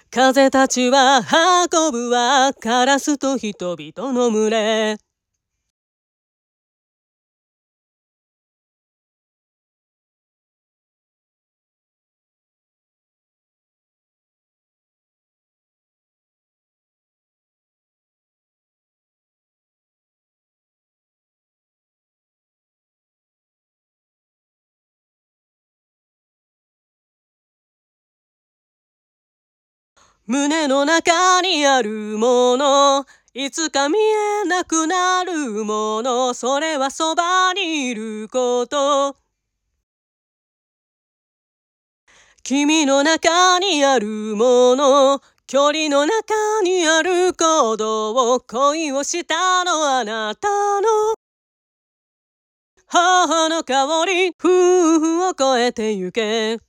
風たちは運ぶはカラスと人々の群れ。胸の中にあるもの、いつか見えなくなるもの、それはそばにいること。君の中にあるもの、距離の中にある鼓動、恋をしたのあなたの頬の香り、夫婦を越えてゆけ。